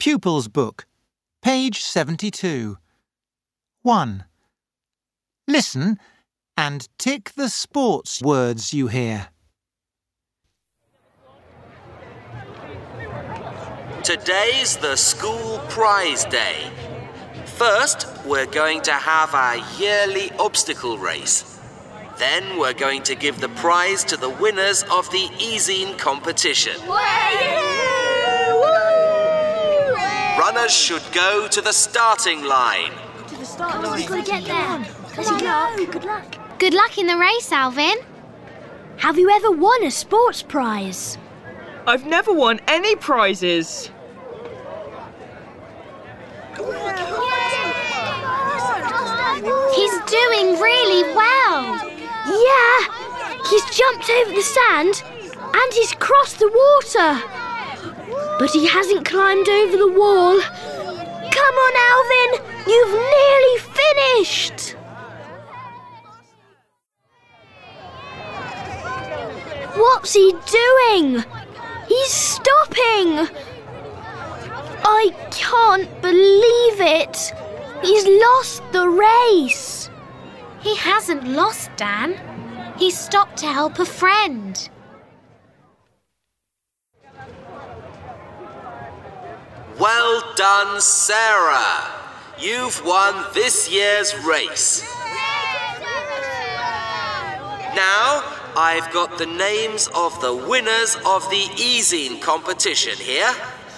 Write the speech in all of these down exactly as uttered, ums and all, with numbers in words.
Pupils Book, page seventy-two. one. Listen and tick the sports words you hear. Today's the school prize day. First, we're going to have our yearly obstacle race. Then we're going to give the prize to the winners of the e-zine competition. Runners should go to the starting line. To the starting line. We've got to get there. Good luck. Good luck. Good luck in the race, Alvin. Have you ever won a sports prize? I've never won any prizes. He's doing really well. Yeah, he's jumped over the sand and he's crossed the water. But he hasn't climbed over the wall. Come on, Alvin, you've nearly finished. What's he doing? He's stopping. I can't believe it. He's lost the race. He hasn't lost, Dan. He stopped to help a friend. Well done, Sarah. You've won this year's race. Now, I've got the names of the winners of the e-zine competition here.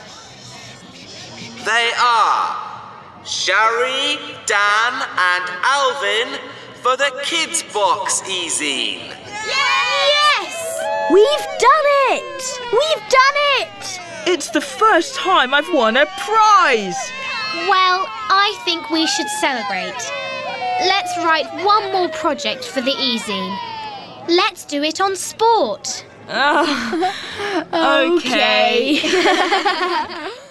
They are Shari, Dan and Alvin for the Kids Box e-zine. Yes! We've done it! We've done it! It's the first time I've won a prize. Well, I think we should celebrate. Let's write one more project for the e-zine. Let's do it on sport. Oh, okay.